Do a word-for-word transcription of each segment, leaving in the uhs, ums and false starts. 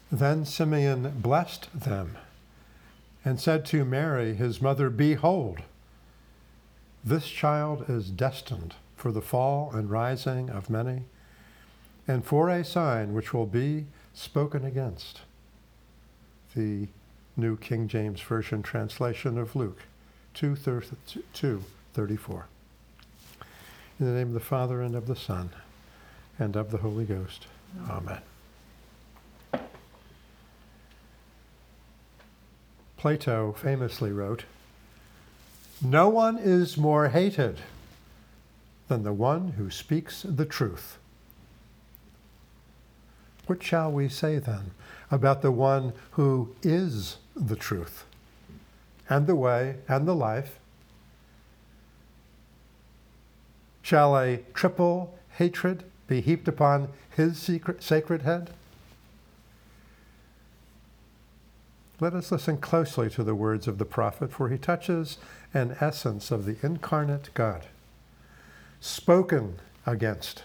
Then Simeon blessed them and said to Mary, his mother, "Behold, this child is destined for the fall and rising of many, and for a sign which will be spoken against." The New King James Version translation of Luke two thirty-four. In the name of the Father, and of the Son, and of the Holy Ghost. Amen. Plato famously wrote, "No one is more hated than the one who speaks the truth." What shall we say then about the one who is the truth, and the way, and the life? Shall a triple hatred be heaped upon his secret, sacred head? Let us listen closely to the words of the prophet, for he touches an essence of the incarnate God, spoken against.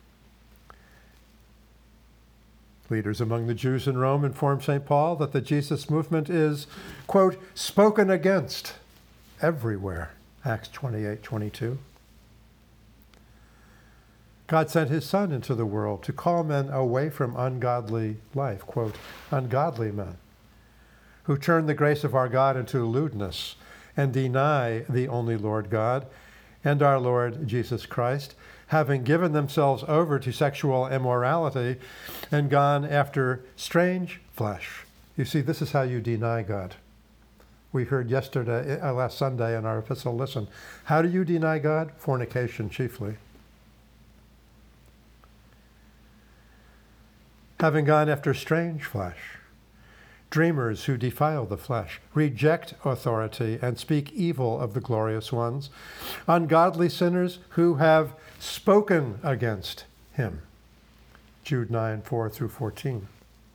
Leaders among the Jews in Rome informed Saint Paul that the Jesus movement is, quote, spoken against everywhere, Acts twenty-eight twenty-two. God sent his Son into the world to call men away from ungodly life, quote, ungodly men, who turn the grace of our God into lewdness and deny the only Lord God and our Lord Jesus Christ, having given themselves over to sexual immorality and gone after strange flesh. You see, this is how you deny God. We heard yesterday, uh, last Sunday in our epistle, listen, how do you deny God? Fornication chiefly. Having gone after strange flesh, dreamers who defile the flesh, reject authority, and speak evil of the glorious ones, ungodly sinners who have spoken against him. Jude nine, four through fourteen.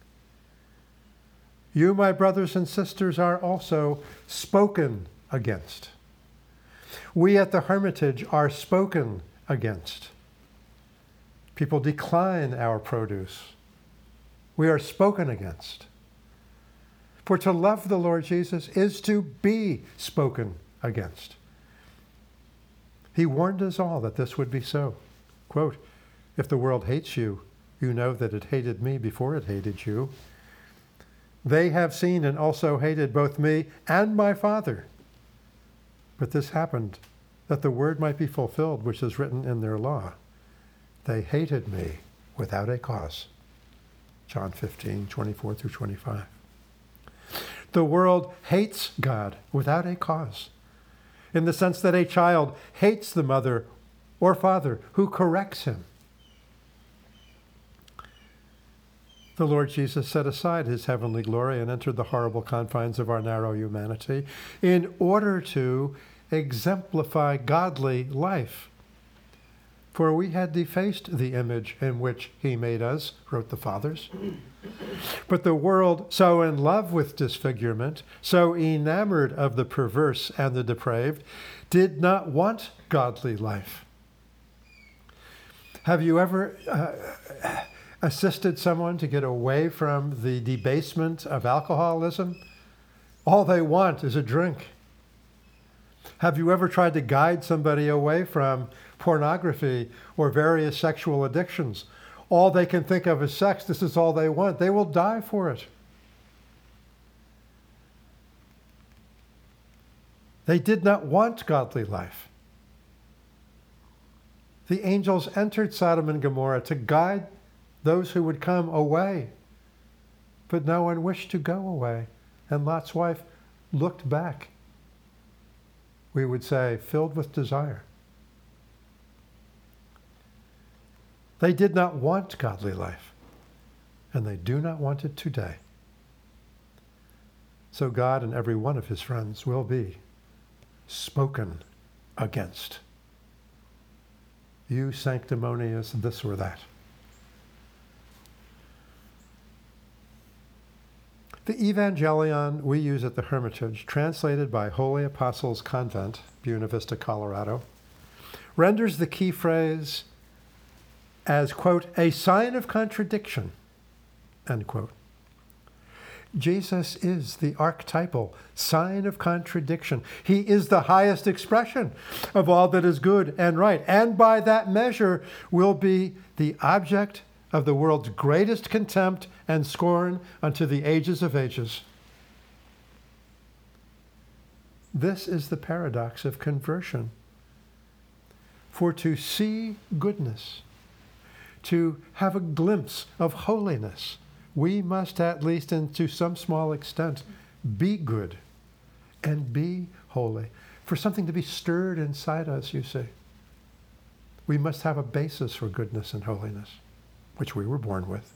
You, my brothers and sisters, are also spoken against. We at the Hermitage are spoken against. People decline our produce. We are spoken against. For to love the Lord Jesus is to be spoken against. He warned us all that this would be so. Quote, if the world hates you, you know that it hated me before it hated you. They have seen and also hated both me and my Father. But this happened that the word might be fulfilled, which is written in their law. They hated me without a cause. John fifteen, twenty-four through twenty-five. The world hates God without a cause, in the sense that a child hates the mother or father who corrects him. The Lord Jesus set aside his heavenly glory and entered the horrible confines of our narrow humanity in order to exemplify godly life. For we had defaced the image in which he made us, wrote the fathers. But the world, so in love with disfigurement, so enamored of the perverse and the depraved, did not want godly life. Have you ever uh, assisted someone to get away from the debasement of alcoholism? All they want is a drink. Have you ever tried to guide somebody away from pornography or various sexual addictions? All they can think of is sex. This is all they want. They will die for it. They did not want godly life. The angels entered Sodom and Gomorrah to guide those who would come away. But no one wished to go away. And Lot's wife looked back. We would say, filled with desire. They did not want godly life, and they do not want it today. So God and every one of his friends will be spoken against. You sanctimonious this or that. The Evangelion we use at the Hermitage, translated by Holy Apostles Convent, Buena Vista, Colorado, renders the key phrase as, quote, a sign of contradiction, end quote. Jesus is the archetypal sign of contradiction. He is the highest expression of all that is good and right, and by that measure will be the object of the world's greatest contempt and scorn unto the ages of ages. This is the paradox of conversion. For to see goodness, to have a glimpse of holiness, we must, at least and to some small extent, be good and be holy. For something to be stirred inside us, you see, we must have a basis for goodness and holiness, which we were born with.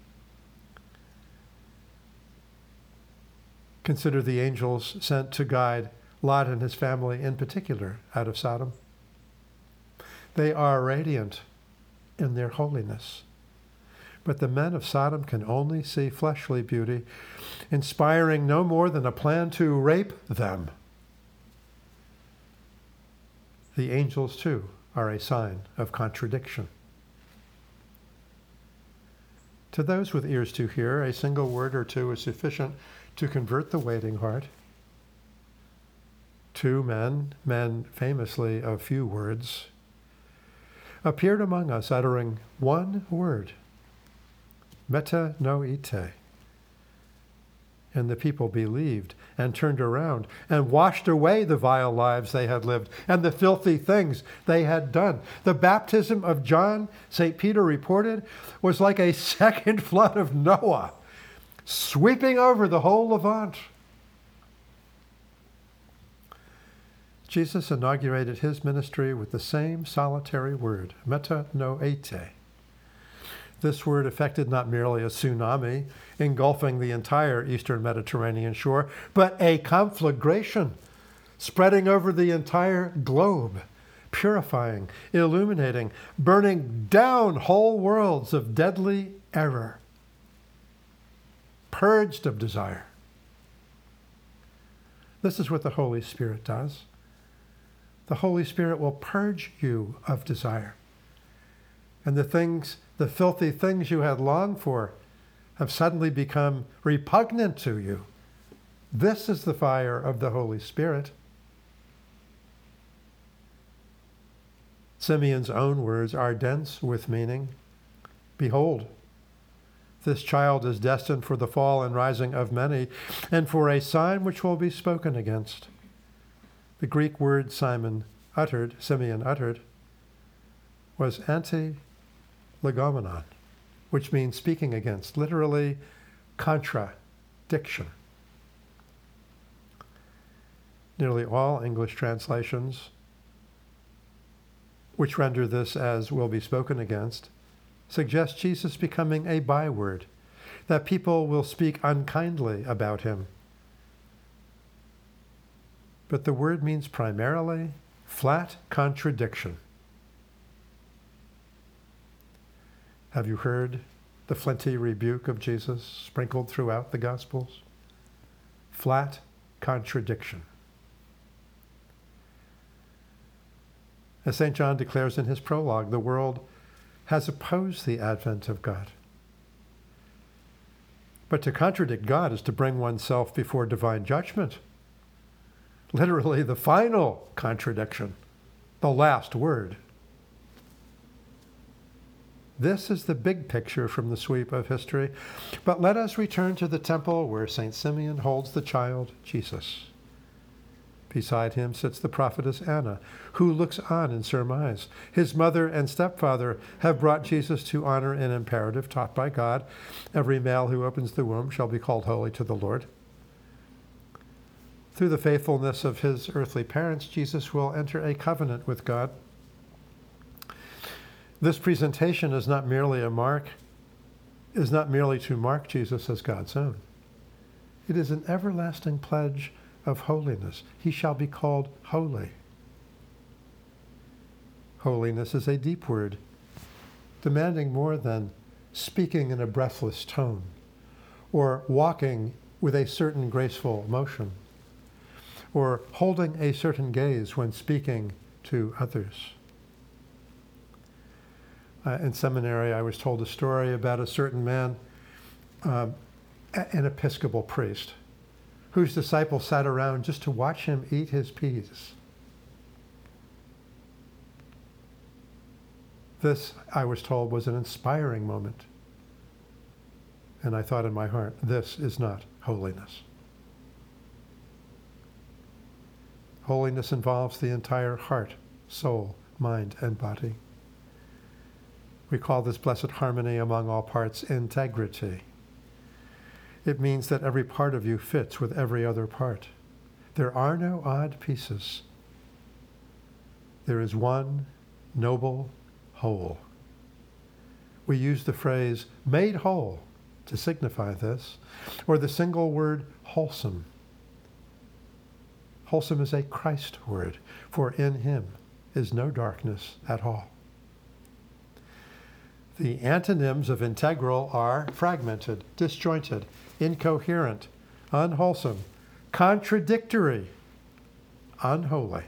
Consider the angels sent to guide Lot and his family in particular out of Sodom. They are radiant in their holiness. But the men of Sodom can only see fleshly beauty, inspiring no more than a plan to rape them. The angels, too, are a sign of contradiction. To those with ears to hear, a single word or two is sufficient to convert the waiting heart. Two men, men famously of few words, appeared among us uttering one word, metanoite. And the people believed and turned around and washed away the vile lives they had lived and the filthy things they had done. The baptism of John, Saint Peter reported, was like a second flood of Noah, sweeping over the whole Levant. Jesus inaugurated his ministry with the same solitary word, metanoite. This word affected not merely a tsunami engulfing the entire eastern Mediterranean shore, but a conflagration spreading over the entire globe, purifying, illuminating, burning down whole worlds of deadly error, purged of desire. This is what the Holy Spirit does. The Holy Spirit will purge you of desire. And the things, the filthy things you had longed for have suddenly become repugnant to you. This is the fire of the Holy Spirit. Simeon's own words are dense with meaning. Behold, this child is destined for the fall and rising of many, and for a sign which will be spoken against. The Greek word Simon uttered, Simeon uttered, was anti-legomenon, which means speaking against, literally contradiction. Nearly all English translations, which render this as will be spoken against, suggest Jesus becoming a byword, that people will speak unkindly about him. But the word means primarily flat contradiction. Have you heard the flinty rebuke of Jesus sprinkled throughout the Gospels? Flat contradiction. As Saint John declares in his prologue, the world has opposed the advent of God. But to contradict God is to bring oneself before divine judgment. Literally the final contradiction, the last word. This is the big picture from the sweep of history. But let us return to the temple where Saint Simeon holds the child Jesus. Beside him sits the prophetess Anna, who looks on in surmise. His mother and stepfather have brought Jesus to honor an imperative taught by God. Every male who opens the womb shall be called holy to the Lord. Through the faithfulness of his earthly parents, Jesus will enter a covenant with God. This presentation is not merely a mark, is not merely to mark Jesus as God's own. It is an everlasting pledge of holiness. He shall be called holy. Holiness is a deep word, demanding more than speaking in a breathless tone or walking with a certain graceful motion, or holding a certain gaze when speaking to others. Uh, in seminary, I was told a story about a certain man uh, an Episcopal priest whose disciples sat around just to watch him eat his peas. This, I was told, was an inspiring moment. And I thought in my heart, this is not holiness. Holiness involves the entire heart, soul, mind, and body. We call this blessed harmony among all parts integrity. It means that every part of you fits with every other part. There are no odd pieces. There is one noble whole. We use the phrase made whole to signify this, or the single word wholesome. Wholesome is a Christ word, for in him is no darkness at all. The antonyms of integral are fragmented, disjointed, incoherent, unwholesome, contradictory, unholy.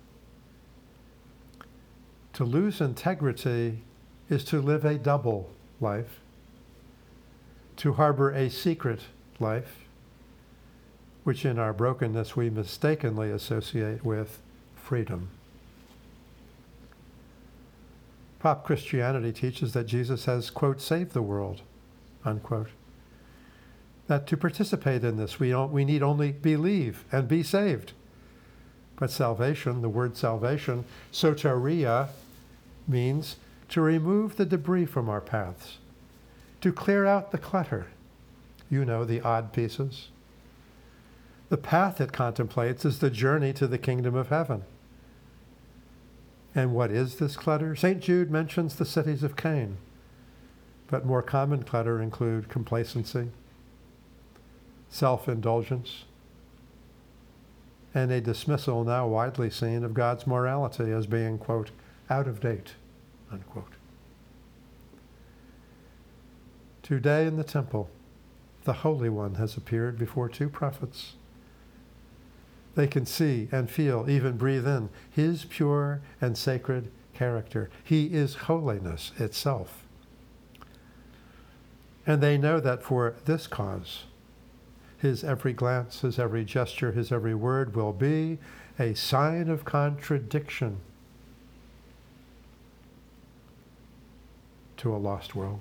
To lose integrity is to live a double life, to harbor a secret life, which in our brokenness we mistakenly associate with freedom. Pop Christianity teaches that Jesus has, quote, saved the world, unquote. That to participate in this, we, don't, we need only believe and be saved. But salvation, the word salvation, soteria, means to remove the debris from our paths, to clear out the clutter, you know, the odd pieces. The path it contemplates is the journey to the kingdom of heaven. And what is this clutter? Saint Jude mentions the cities of Cain, but more common clutter include complacency, self-indulgence, and a dismissal now widely seen of God's morality as being, quote, out of date, unquote. Today in the temple, the Holy One has appeared before two prophets. They can see and feel, even breathe in, his pure and sacred character. He is holiness itself. And they know that for this cause, his every glance, his every gesture, his every word will be a sign of contradiction to a lost world.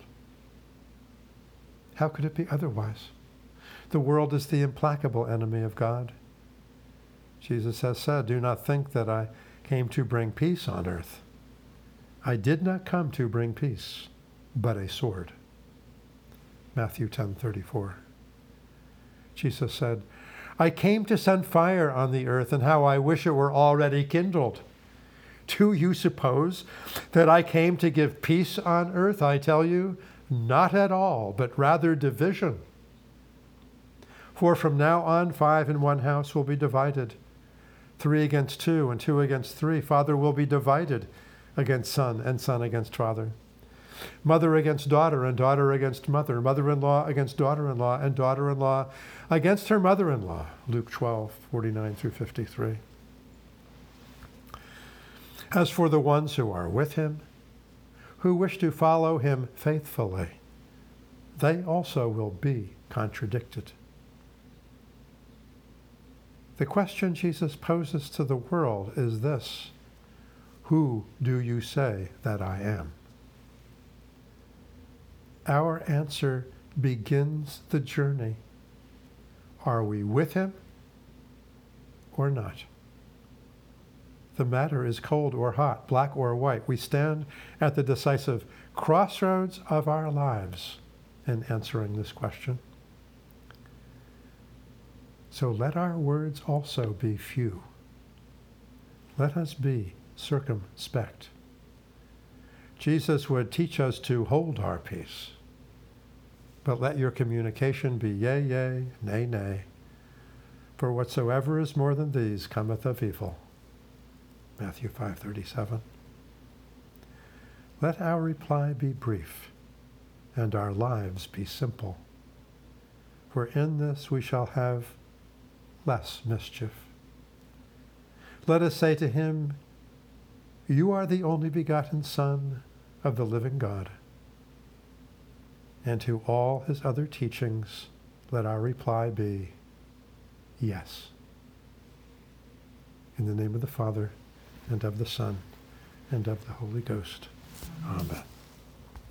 How could it be otherwise? The world is the implacable enemy of God. Jesus has said, do not think that I came to bring peace on earth. I did not come to bring peace, but a sword. Matthew ten thirty-four. Jesus said, I came to send fire on the earth, and how I wish it were already kindled. Do you suppose that I came to give peace on earth? I tell you, not at all, but rather division. For from now on, five in one house will be divided, three against two, and two against three. Father will be divided against son, and son against father. Mother against daughter, and daughter against mother. Mother-in-law against daughter-in-law, and daughter-in-law against her mother-in-law. Luke twelve, forty-nine through fifty-three. As for the ones who are with him, who wish to follow him faithfully, they also will be contradicted. The question Jesus poses to the world is this: who do you say that I am? Our answer begins the journey. Are we with him or not? The matter is cold or hot, black or white. We stand at the decisive crossroads of our lives in answering this question. So let our words also be few. Let us be circumspect. Jesus would teach us to hold our peace. But let your communication be yea, yea, nay, nay. For whatsoever is more than these cometh of evil. Matthew five thirty-seven. Let our reply be brief, and our lives be simple. For in this we shall have less mischief. Let us say to him, you are the only begotten Son of the living God. And to all his other teachings, let our reply be yes. In the name of the Father, and of the Son, and of the Holy Ghost. Amen.